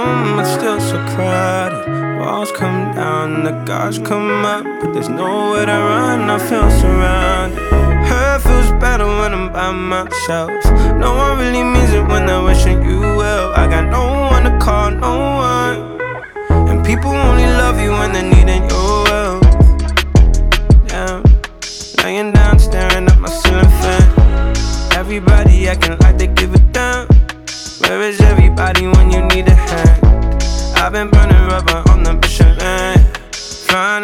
room, it's still so crowded. Walls come down, the guards come up, but there's nowhere to run, I feel surrounded. Hurt feels better when I'm by myself. No one really means it when they're wishing you well. I got no one to call, no one. And people only love you when they're needing your help. Yeah, laying down, staring at my ceiling fan. Everybody acting like they give a damn. Where is everybody when you need a hand? I've been burning rubber on the Michelin, flying